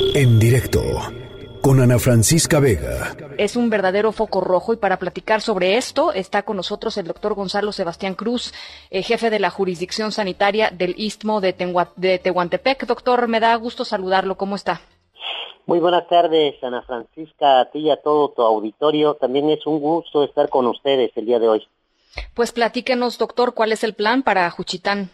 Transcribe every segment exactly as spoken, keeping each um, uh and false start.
En directo con Ana Francisca Vega. Es un verdadero foco rojo y para platicar sobre esto está con nosotros el doctor Gonzalo Sebastián Cruz, eh, jefe de la jurisdicción sanitaria del Istmo de, Tehua- de Tehuantepec. Doctor, me da gusto saludarlo. ¿Cómo está? Muy buenas tardes, Ana Francisca, a ti y a todo tu auditorio. También es un gusto estar con ustedes el día de hoy. Pues platíquenos, doctor, ¿cuál es el plan para Juchitán?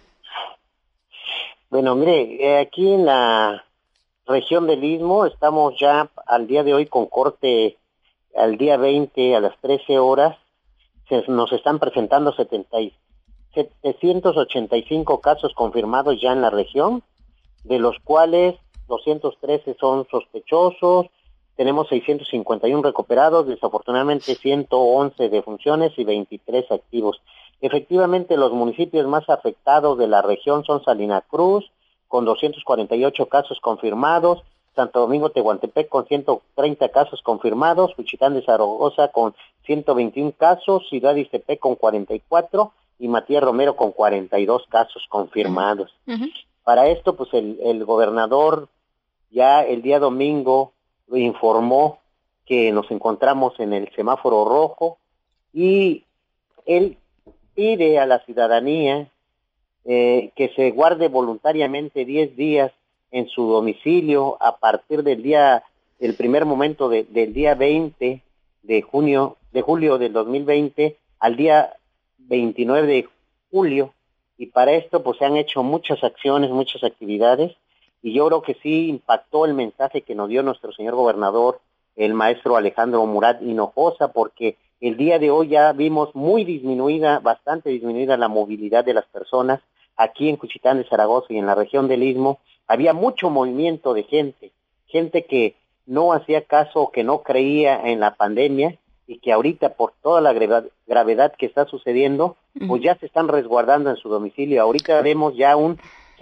Bueno, mire, eh, aquí en la región del Istmo estamos ya al día de hoy con corte al día veinte a las trece horas. Se, nos están presentando setenta y, setecientos ochenta y cinco casos confirmados ya en la región, de los cuales doscientos trece son sospechosos. Tenemos seiscientos cincuenta y uno recuperados, desafortunadamente ciento once defunciones y veintitrés activos. Efectivamente, los municipios más afectados de la región son Salina Cruz, con doscientos cuarenta y ocho casos confirmados, Santo Domingo Tehuantepec con ciento treinta casos confirmados, Juchitán de Zaragoza con ciento veintiún casos, Ciudad Ixtepec con cuarenta y cuatro y Matías Romero con cuarenta y dos casos confirmados. Uh-huh. Para esto, pues el, el gobernador ya el día domingo informó que nos encontramos en el semáforo rojo y él pide a la ciudadanía eh, que se guarde voluntariamente diez días en su domicilio a partir del día, el primer momento de, del día veinte de junio, de julio del dos mil veinte al día veintinueve de julio, y para esto pues se han hecho muchas acciones, muchas actividades, y yo creo que sí impactó el mensaje que nos dio nuestro señor gobernador, el maestro Alejandro Murat Hinojosa, porque el día de hoy ya vimos muy disminuida, bastante disminuida la movilidad de las personas aquí en Juchitán de Zaragoza y en la región del Istmo. Había mucho movimiento de gente, gente que no hacía caso, que no creía en la pandemia y que ahorita por toda la gravedad que está sucediendo, pues ya se están resguardando en su domicilio. Ahorita vemos ya un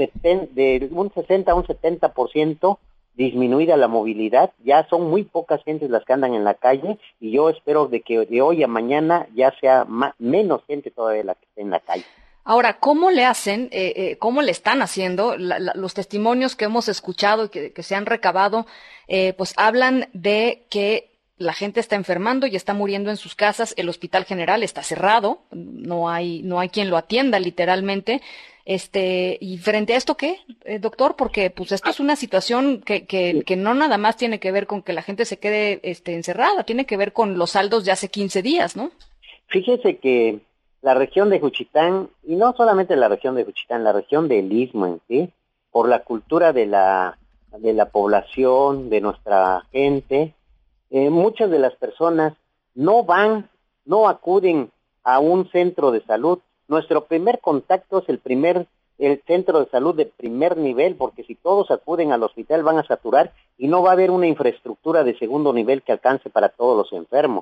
de un sesenta a un setenta por ciento disminuida la movilidad, ya son muy pocas gentes las que andan en la calle y yo espero de que de hoy a mañana ya sea más, menos gente todavía la que esté en la calle. Ahora, ¿cómo le hacen, eh, eh, cómo le están haciendo? La, la, los testimonios que hemos escuchado y que, que se han recabado, eh, pues hablan de que la gente está enfermando y está muriendo en sus casas, el hospital general está cerrado, no hay, no hay quien lo atienda literalmente. Este, y frente a esto, ¿qué, eh, doctor? Porque pues esto es una situación que, que, que no nada más tiene que ver con que la gente se quede este, encerrada, tiene que ver con los saldos de hace quince días, ¿no? Fíjese que la región de Juchitán, y no solamente la región de Juchitán, la región del Istmo en sí, por la cultura de la, de la población, de nuestra gente, eh, muchas de las personas no van, no acuden a un centro de salud. Nuestro primer contacto es el primer, el centro de salud de primer nivel, porque si todos acuden al hospital van a saturar y no va a haber una infraestructura de segundo nivel que alcance para todos los enfermos.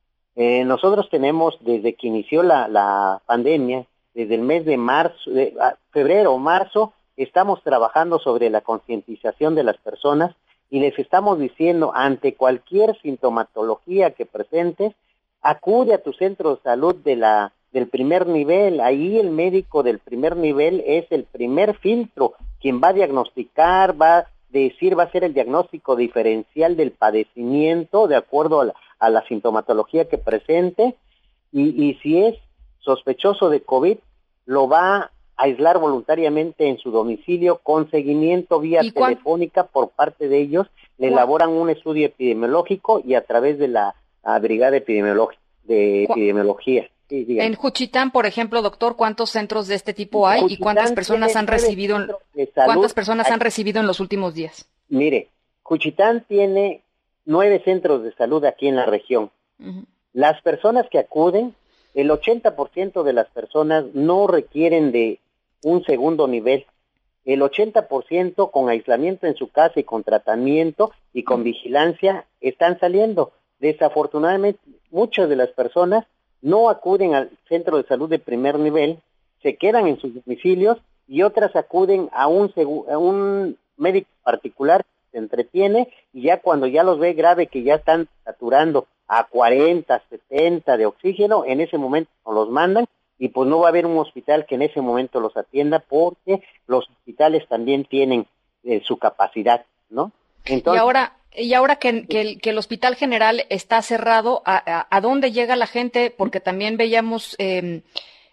Eh, nosotros tenemos, desde que inició la, la pandemia, desde el mes de marzo, de, a, febrero o marzo, estamos trabajando sobre la concientización de las personas y les estamos diciendo, ante cualquier sintomatología que presentes, acude a tu centro de salud de la del primer nivel. Ahí el médico del primer nivel es el primer filtro, quien va a diagnosticar, va a decir, va a hacer el diagnóstico diferencial del padecimiento de acuerdo a la, a la sintomatología que presente, y, y si es sospechoso de COVID, lo va a aislar voluntariamente en su domicilio con seguimiento vía telefónica por parte de ellos, le elaboran un estudio epidemiológico y a través de la brigada epidemiológica de epidemiología. Sí, en Juchitán, por ejemplo, doctor, ¿cuántos centros de este tipo hay Juchitán y cuántas personas han recibido cuántas personas han recibido en los últimos días? Mire, Juchitán tiene nueve centros de salud aquí en la región. Uh-huh. Las personas que acuden, el ochenta por ciento de las personas no requieren de un segundo nivel. El ochenta por ciento con aislamiento en su casa y con tratamiento y con uh-huh. vigilancia están saliendo. Desafortunadamente, muchas de las personas no acuden al centro de salud de primer nivel, se quedan en sus domicilios y otras acuden a un, segu- a un médico particular, se entretiene y ya cuando ya los ve grave que ya están saturando a cuarenta, setenta de oxígeno, en ese momento los mandan y pues no va a haber un hospital que en ese momento los atienda porque los hospitales también tienen eh, su capacidad, ¿no? Entonces, y ahora, y ahora que, que, el, que el Hospital General está cerrado, ¿a, a, a dónde llega la gente? Porque también veíamos eh,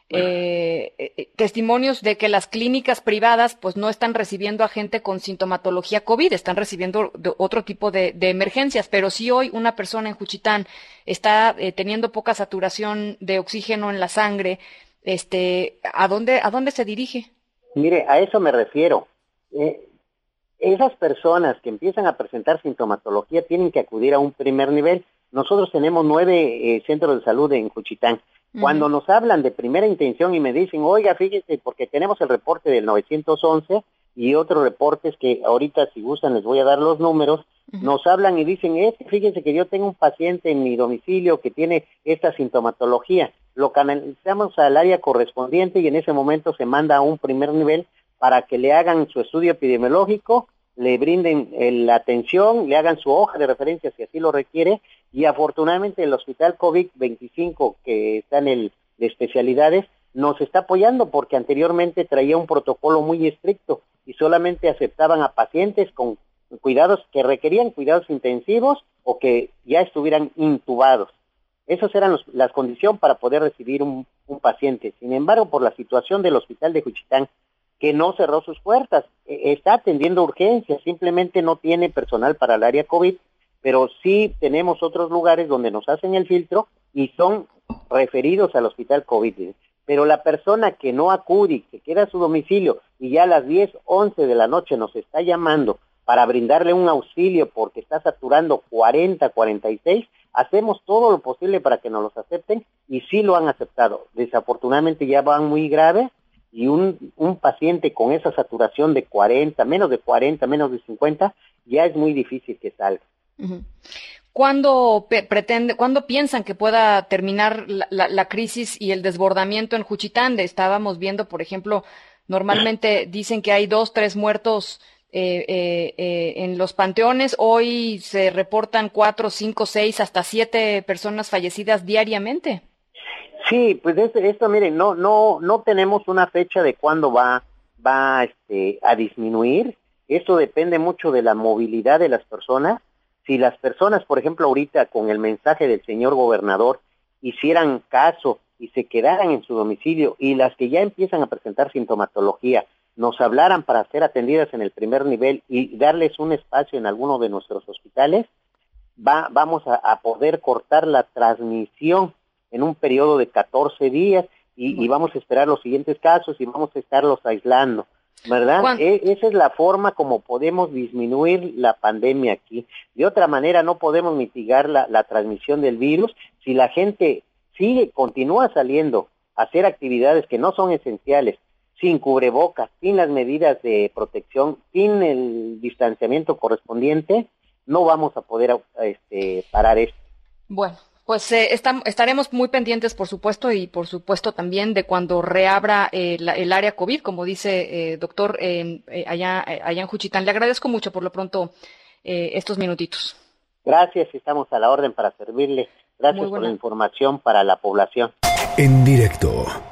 eh, eh, testimonios de que las clínicas privadas pues no están recibiendo a gente con sintomatología COVID, están recibiendo de otro tipo de, de emergencias, pero si hoy una persona en Juchitán está eh, teniendo poca saturación de oxígeno en la sangre, este, ¿a dónde, a dónde se dirige? Mire, a eso me refiero. Eh, esas personas que empiezan a presentar sintomatología tienen que acudir a un primer nivel. Nosotros tenemos nueve eh, centros de salud en Juchitán. Uh-huh. Cuando nos hablan de primera intención y me dicen, oiga, fíjese, porque tenemos el reporte del nueve once y otros reportes que ahorita, si gustan, les voy a dar los números, uh-huh. nos hablan y dicen, eh, fíjese que yo tengo un paciente en mi domicilio que tiene esta sintomatología. Lo canalizamos al área correspondiente y en ese momento se manda a un primer nivel para que le hagan su estudio epidemiológico, le brinden eh, la atención, le hagan su hoja de referencia si así lo requiere, y afortunadamente el Hospital COVID veinticinco, que está en el de especialidades, nos está apoyando porque anteriormente traía un protocolo muy estricto y solamente aceptaban a pacientes con cuidados que requerían cuidados intensivos o que ya estuvieran intubados. Esas eran los, las condiciones para poder recibir un, un paciente. Sin embargo, por la situación del Hospital de Juchitán, que no cerró sus puertas, está atendiendo urgencias, simplemente no tiene personal para el área COVID, pero sí tenemos otros lugares donde nos hacen el filtro y son referidos al Hospital COVID. Pero la persona que no acude, que queda a su domicilio y ya a las diez, once de la noche nos está llamando para brindarle un auxilio porque está saturando cuarenta, cuarenta y seis, hacemos todo lo posible para que nos los acepten y sí lo han aceptado. Desafortunadamente ya van muy graves, y un, un paciente con esa saturación de cuarenta, menos de cuarenta, menos de cincuenta, ya es muy difícil que salga. Uh-huh. ¿Cuándo pe- pretende, cuándo piensan que pueda terminar la, la, la crisis y el desbordamiento en Juchitán? Estábamos viendo, por ejemplo, normalmente dicen que hay dos, tres muertos eh, eh, eh, en los panteones. Hoy se reportan cuatro, cinco, seis, hasta siete personas fallecidas diariamente. Sí, pues esto, esto miren, no, no, no tenemos una fecha de cuándo va, va, este, a disminuir. Esto depende mucho de la movilidad de las personas. Si las personas, por ejemplo, ahorita con el mensaje del señor gobernador hicieran caso y se quedaran en su domicilio y las que ya empiezan a presentar sintomatología nos hablaran para ser atendidas en el primer nivel y darles un espacio en alguno de nuestros hospitales, va, vamos a, a poder cortar la transmisión en un periodo de catorce días y, y vamos a esperar los siguientes casos y vamos a estarlos aislando, ¿verdad? E- esa es la forma como podemos disminuir la pandemia aquí. De otra manera no podemos mitigar la, la transmisión del virus si la gente sigue, continúa saliendo a hacer actividades que no son esenciales, sin cubrebocas, sin las medidas de protección, sin el distanciamiento correspondiente, no vamos a poder este, parar esto. Bueno. Pues eh, está, estaremos muy pendientes, por supuesto, y por supuesto también de cuando reabra eh, la, el área COVID, como dice eh, doctor, eh, eh, allá, eh, allá en Juchitán. Le agradezco mucho por lo pronto eh, estos minutitos. Gracias, estamos a la orden para servirle. Gracias por la información para la población. En directo.